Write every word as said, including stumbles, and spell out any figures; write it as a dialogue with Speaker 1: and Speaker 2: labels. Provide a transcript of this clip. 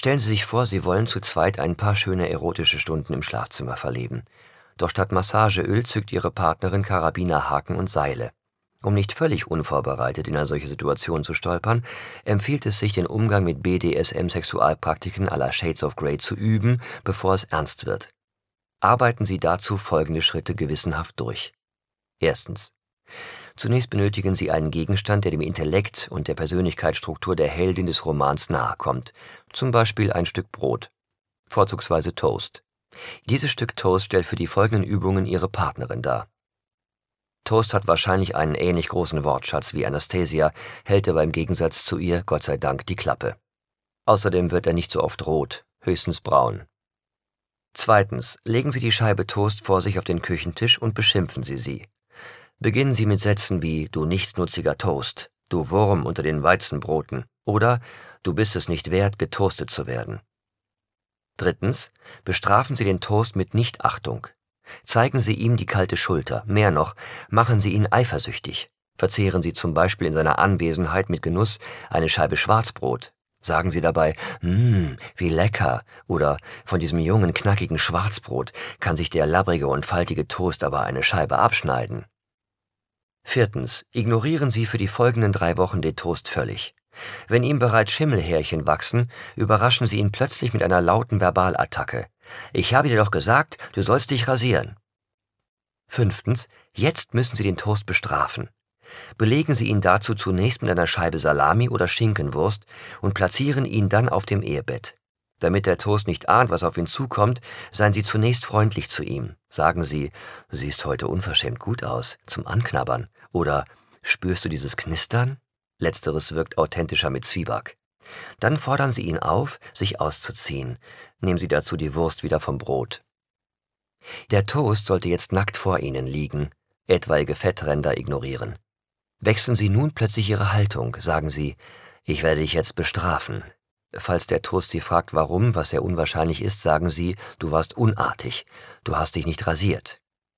Speaker 1: Stellen Sie sich vor, Sie wollen zu zweit ein paar schöne erotische Stunden im Schlafzimmer verleben. Doch statt Massageöl zückt Ihre Partnerin Karabinerhaken und Seile. Um nicht völlig unvorbereitet in eine solche Situation zu stolpern, empfiehlt es sich, den Umgang mit B D S M-Sexualpraktiken à la Shades of Grey zu üben, bevor es ernst wird. Arbeiten Sie dazu folgende Schritte gewissenhaft durch. Erstens. Zunächst benötigen Sie einen Gegenstand, der dem Intellekt und der Persönlichkeitsstruktur der Heldin des Romans nahe kommt, zum Beispiel ein Stück Brot, vorzugsweise Toast. Dieses Stück Toast stellt für die folgenden Übungen Ihre Partnerin dar. Toast hat wahrscheinlich einen ähnlich großen Wortschatz wie Anastasia, hält aber im Gegensatz zu ihr, Gott sei Dank, die Klappe. Außerdem wird er nicht so oft rot, höchstens braun. Zweitens, legen Sie die Scheibe Toast vor sich auf den Küchentisch und beschimpfen Sie sie. Beginnen Sie mit Sätzen wie »Du nichtsnutziger Toast«, »Du Wurm unter den Weizenbroten« oder »Du bist es nicht wert, getoastet zu werden«. Drittens, bestrafen Sie den Toast mit Nichtachtung. Zeigen Sie ihm die kalte Schulter, mehr noch, machen Sie ihn eifersüchtig. Verzehren Sie zum Beispiel in seiner Anwesenheit mit Genuss eine Scheibe Schwarzbrot. Sagen Sie dabei, »Mmm, wie lecker« oder »Von diesem jungen, knackigen Schwarzbrot kann sich der labbrige und faltige Toast aber eine Scheibe abschneiden.« Viertens, ignorieren Sie für die folgenden drei Wochen den Toast völlig. Wenn ihm bereits Schimmelhärchen wachsen, überraschen Sie ihn plötzlich mit einer lauten Verbalattacke. »Ich habe dir doch gesagt, du sollst dich rasieren.« Fünftens, jetzt müssen Sie den Toast bestrafen. Belegen Sie ihn dazu zunächst mit einer Scheibe Salami oder Schinkenwurst und platzieren ihn dann auf dem Ehebett. Damit der Toast nicht ahnt, was auf ihn zukommt, seien Sie zunächst freundlich zu ihm. Sagen Sie, »Du siehst heute unverschämt gut aus«, zum Anknabbern. Oder »Spürst du dieses Knistern?« Letzteres wirkt authentischer mit Zwieback. Dann fordern Sie ihn auf, sich auszuziehen. Nehmen Sie dazu die Wurst wieder vom Brot. Der Toast sollte jetzt nackt vor Ihnen liegen, etwaige Fettränder ignorieren. Wechseln Sie nun plötzlich Ihre Haltung, sagen Sie, »Ich werde dich jetzt bestrafen«. Falls der Toast Sie fragt, warum, was sehr unwahrscheinlich ist, sagen Sie, »Du warst unartig, du hast dich nicht rasiert«.